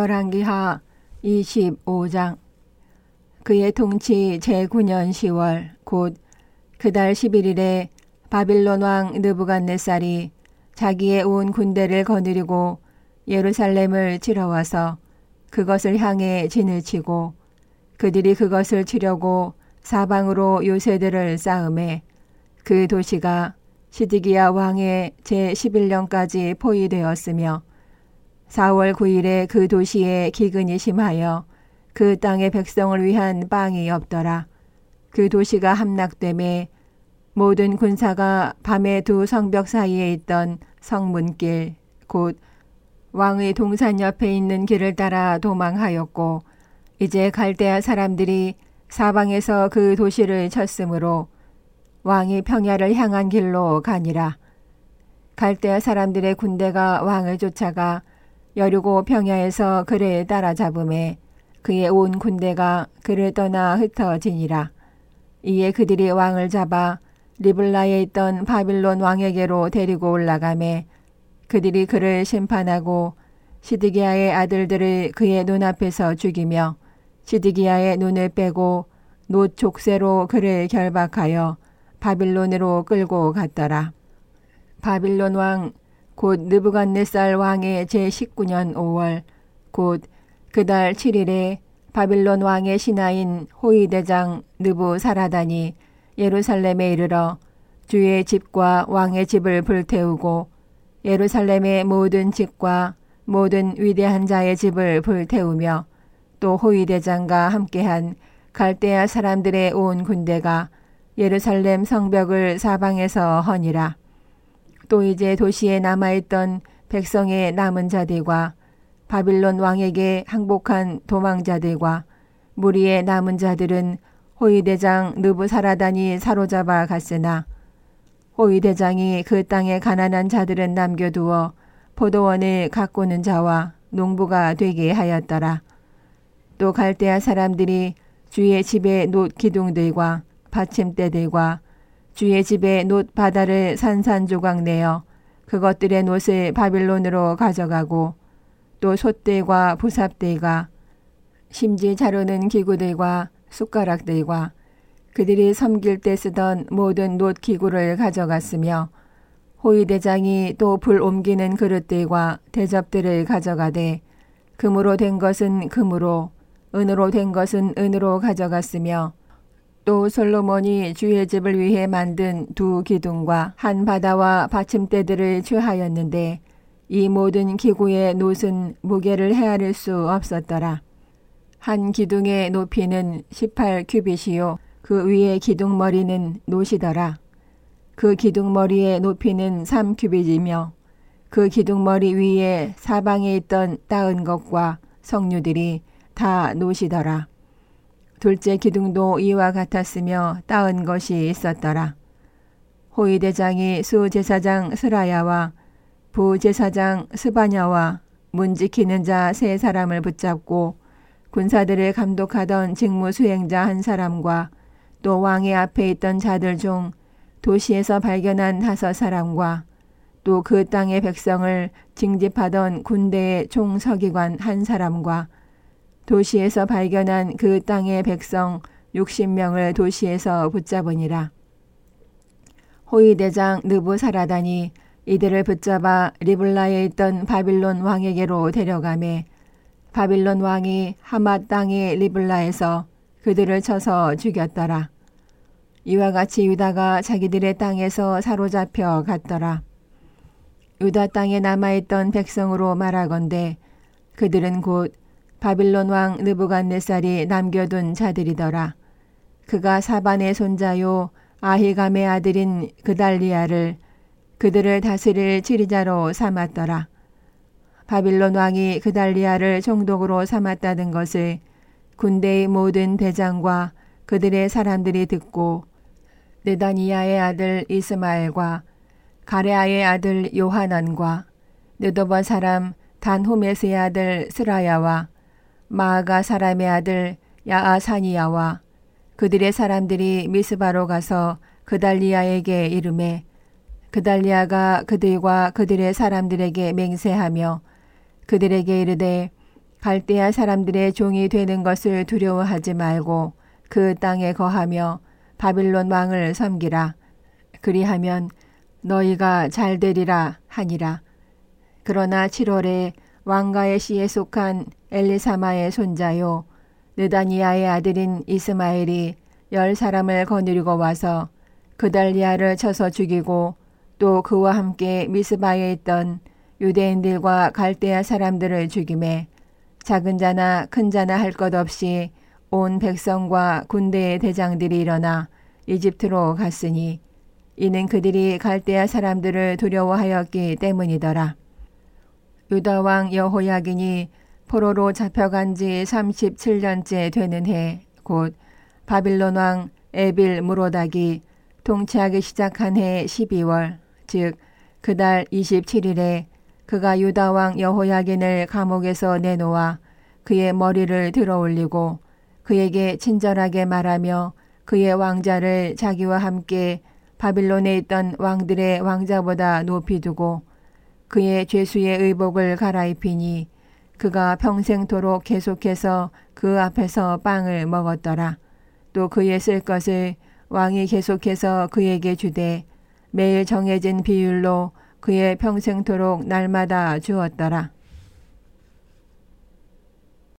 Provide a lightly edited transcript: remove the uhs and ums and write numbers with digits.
열왕기하 25장. 그의 통치 제9년 10월 곧 그달 11일에 바빌론 왕 느부갓네살이 자기의 온 군대를 거느리고 예루살렘을 치러와서 그것을 향해 진을 치고 그들이 그것을 치려고 사방으로 요새들을 쌓음에 그 도시가 시드기야 왕의 제11년까지 포위되었으며 4월 9일에 그 도시에 기근이 심하여 그 땅의 백성을 위한 빵이 없더라. 그 도시가 함락됨에 모든 군사가 밤에 두 성벽 사이에 있던 성문길 곧 왕의 동산 옆에 있는 길을 따라 도망하였고 이제 갈대아 사람들이 사방에서 그 도시를 쳤으므로 왕이 평야를 향한 길로 가니라. 갈대아 사람들의 군대가 왕을 쫓아가 여리고 평야에서 그를 따라잡음에 그의 온 군대가 그를 떠나 흩어지니라. 이에 그들이 왕을 잡아 리블라에 있던 바빌론 왕에게로 데리고 올라가매 그들이 그를 심판하고 시드기야의 아들들을 그의 눈앞에서 죽이며 시드기야의 눈을 빼고 놋 족쇄로 그를 결박하여 바빌론으로 끌고 갔더라. 바빌론 왕 곧 느부갓네살 왕의 제19년 5월 곧 그달 7일에 바빌론 왕의 신하인 호위대장 느부사라단이 예루살렘에 이르러 주의 집과 왕의 집을 불태우고 예루살렘의 모든 집과 모든 위대한 자의 집을 불태우며 또 호위대장과 함께한 갈대아 사람들의 온 군대가 예루살렘 성벽을 사방에서 허니라. 또 이제 도시에 남아있던 백성의 남은 자들과 바빌론 왕에게 항복한 도망자들과 무리의 남은 자들은 호위대장 느부사라단이 사로잡아 갔으나 호위대장이 그 땅의 가난한 자들은 남겨두어 포도원을 가꾸는 자와 농부가 되게 하였더라. 또 갈대아 사람들이 주의 집의 놋 기둥들과 받침대들과 주의 집의 놋 바다를 산산조각 내어 그것들의 놋을 바빌론으로 가져가고 또 솥들과 부삽들과 심지 자르는 기구들과 숟가락들과 그들이 섬길 때 쓰던 모든 놋 기구를 가져갔으며 호위대장이 또 불 옮기는 그릇들과 대접들을 가져가되 금으로 된 것은 금으로 은으로 된 것은 은으로 가져갔으며 또 솔로몬이 주의 집을 위해 만든 두 기둥과 한 바다와 받침대들을 취하였는데 이 모든 기구의 놋은 무게를 헤아릴 수 없었더라. 한 기둥의 높이는 18규빗이요 그 위의 기둥머리는 놋이더라. 그 기둥머리의 높이는 3규빗이며 그 기둥머리 위에 사방에 있던 따은 것과 석류들이 다 놋이더라. 둘째 기둥도 이와 같았으며 따은 것이 있었더라. 호위대장이 수제사장 스라야와 부제사장 스바냐와 문 지키는 자 3사람을 붙잡고 군사들을 감독하던 직무 수행자 1사람과 또 왕의 앞에 있던 자들 중 도시에서 발견한 5사람과 또 그 땅의 백성을 징집하던 군대의 총서기관 1사람과 도시에서 발견한 그 땅의 백성 60명을 도시에서 붙잡으니라. 호위대장 느부사라단이 이들을 붙잡아 리블라에 있던 바빌론 왕에게로 데려가매 바빌론 왕이 하맛 땅의 리블라에서 그들을 쳐서 죽였더라. 이와 같이 유다가 자기들의 땅에서 사로잡혀 갔더라. 유다 땅에 남아있던 백성으로 말하건대 그들은 곧 바빌론 왕 느부갓네살이 남겨둔 자들이더라. 그가 사반의 손자요 아히감의 아들인 그달리아를 그들을 다스릴 지리자로 삼았더라. 바빌론 왕이 그달리아를 총독으로 삼았다는 것을 군대의 모든 대장과 그들의 사람들이 듣고 느다니아의 아들 이스마엘과 가레아의 아들 요하난과 느도버 사람 단호메스의 아들 스라야와 마아가 사람의 아들 야아사니야와 그들의 사람들이 미스바로 가서 그달리아에게 이르매 그달리아가 그들과 그들의 사람들에게 맹세하며 그들에게 이르되 갈대아 사람들의 종이 되는 것을 두려워하지 말고 그 땅에 거하며 바빌론 왕을 섬기라. 그리하면 너희가 잘 되리라 하니라. 그러나 7월에 왕가의 씨에 속한 엘리사마의 손자요 느다니아의 아들인 이스마엘이 10사람을 거느리고 와서 그달리아를 쳐서 죽이고 또 그와 함께 미스바에 있던 유대인들과 갈대아 사람들을 죽이매 작은 자나 큰 자나 할 것 없이 온 백성과 군대의 대장들이 일어나 이집트로 갔으니 이는 그들이 갈대아 사람들을 두려워하였기 때문이더라. 유다 왕 여호야긴이 포로로 잡혀간 지 37년째 되는 해 곧 바빌론 왕 에빌 무로닥이 통치하기 시작한 해 12월 즉 그달 27일에 그가 유다 왕 여호야긴을 감옥에서 내놓아 그의 머리를 들어올리고 그에게 친절하게 말하며 그의 왕자를 자기와 함께 바빌론에 있던 왕들의 왕자보다 높이 두고 그의 죄수의 의복을 갈아입히니 그가 평생토록 계속해서 그 앞에서 빵을 먹었더라. 또 그의 쓸 것을 왕이 계속해서 그에게 주되 매일 정해진 비율로 그의 평생토록 날마다 주었더라.